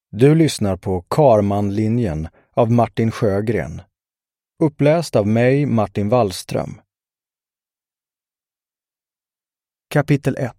Du lyssnar på Karmanlinjen av Martin Sjögren. Uppläst av mig, Martin Wallström. Kapitel 1.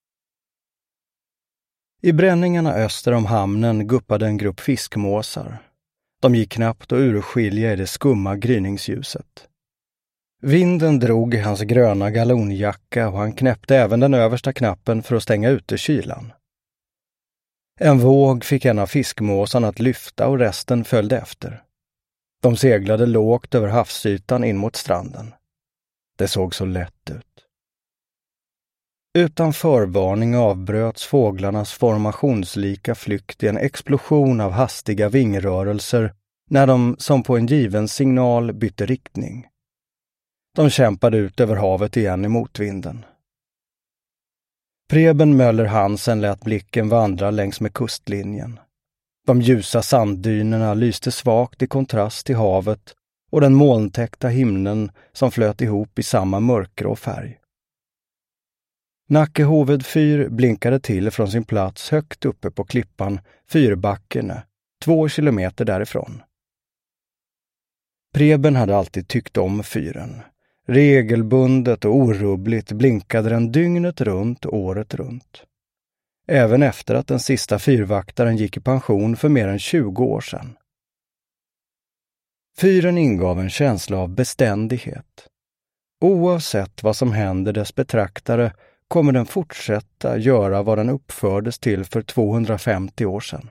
I bränningarna öster om hamnen guppade en grupp fiskmåsar. De gick knappt och urskilja i det skumma gryningsljuset. Vinden drog i hans gröna galonjacka och han knäppte även den översta knappen för att stänga ute kylan. En våg fick en av fiskmåsarna att lyfta och resten följde efter. De seglade lågt över havsytan in mot stranden. Det såg så lätt ut. Utan förvarning avbröts fåglarnas formationslika flykt i en explosion av hastiga vingrörelser när de som på en given signal bytte riktning. De kämpade ut över havet igen i motvinden. Preben Möller Hansen lät blicken vandra längs med kustlinjen. De ljusa sanddynerna lyste svagt i kontrast till havet och den molntäckta himlen som flöt ihop i samma mörkgrå färg. Nackehoved fyr blinkade till från sin plats högt uppe på klippan Fyrbackene, 2 kilometer därifrån. Preben hade alltid tyckt om fyren. Regelbundet och orubbligt blinkade den dygnet runt, året runt. Även efter att den sista fyrvaktaren gick i pension för mer än 20 år sedan. Fyren ingav en känsla av beständighet. Oavsett vad som händer dess betraktare kommer den fortsätta göra vad den uppfördes till för 250 år sedan.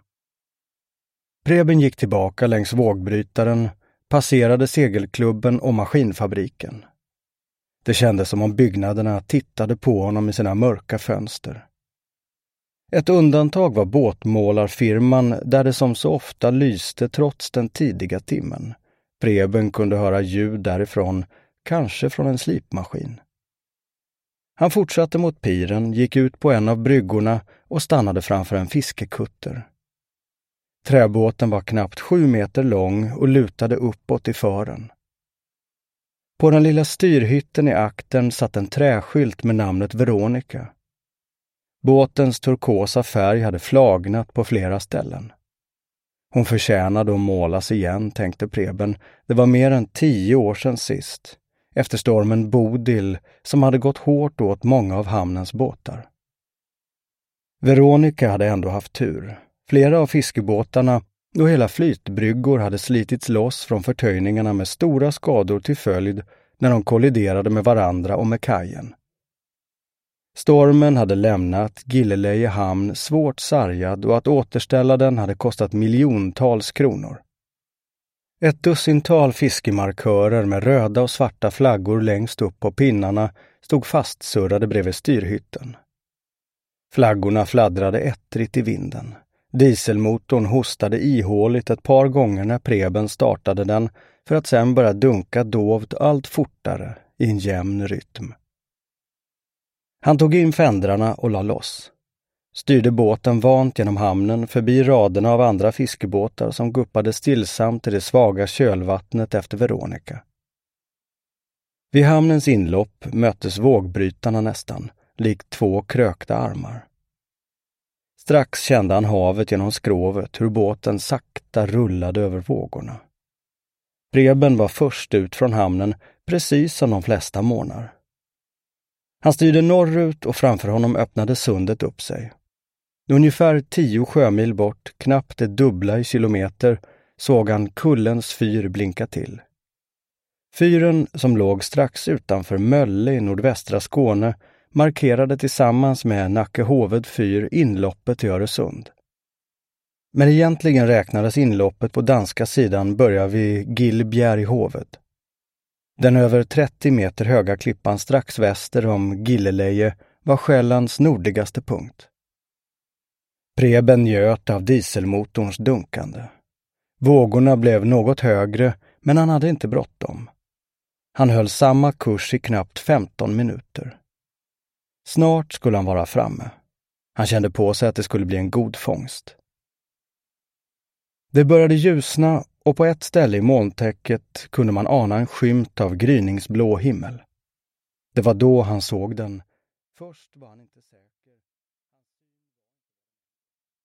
Preben gick tillbaka längs vågbrytaren, passerade segelklubben och maskinfabriken. Det kändes som om byggnaderna tittade på honom i sina mörka fönster. Ett undantag var båtmålarfirman där det som så ofta lyste trots den tidiga timmen. Preben kunde höra ljud därifrån, kanske från en slipmaskin. Han fortsatte mot piren, gick ut på en av bryggorna och stannade framför en fiskekutter. Träbåten var knappt 7 meter lång och lutade uppåt i fören. På den lilla styrhytten i aktern satt en träskylt med namnet Veronica. Båtens turkosa färg hade flagnat på flera ställen. Hon förtjänade att målas igen, tänkte Preben. Det var mer än 10 år sedan sist, efter stormen Bodil som hade gått hårt åt många av hamnens båtar. Veronica hade ändå haft tur. Flera av fiskebåtarna och hela flytbryggor hade slitits loss från förtöjningarna med stora skador till följd när de kolliderade med varandra och med kajen. Stormen hade lämnat Gilleleje hamn svårt sargad och att återställa den hade kostat miljontals kronor. Ett dussintal fiskemarkörer med röda och svarta flaggor längst upp på pinnarna stod fastsurrade bredvid styrhytten. Flaggorna fladdrade ettrigt i vinden. Dieselmotorn hostade ihåligt ett par gånger när Preben startade den för att sedan börja dunka dovt allt fortare i en jämn rytm. Han tog in fändrarna och la loss. Styrde båten vant genom hamnen förbi raderna av andra fiskebåtar som guppade stillsamt i det svaga kölvattnet efter Veronica. Vid hamnens inlopp möttes vågbrytarna nästan, likt 2 krökta armar. Strax kände han havet genom skrovet, hur båten sakta rullade över vågorna. Preben var först ut från hamnen, precis som de flesta månar. Han styrde norrut och framför honom öppnade sundet upp sig. Ungefär 10 sjömil bort, knappt det dubbla i kilometer, såg han Kullens fyr blinka till. Fyren, som låg strax utanför Mölle i nordvästra Skåne, markerade tillsammans med Nackehoved fyr inloppet till Öresund. Men egentligen räknades inloppet på danska sidan börja vid Gillbjerghoved. Den över 30 meter höga klippan strax väster om Gilleleje var Själlands nordligaste punkt. Preben njöt av dieselmotorns dunkande. Vågorna blev något högre, men han hade inte bråttom. Han höll samma kurs i knappt 15 minuter. Snart skulle han vara framme. Han kände på sig att det skulle bli en god fångst. Det började ljusna och på ett ställe i molntäcket kunde man ana en skymt av gryningsblå himmel. Det var då han såg den. Först var han inte säker.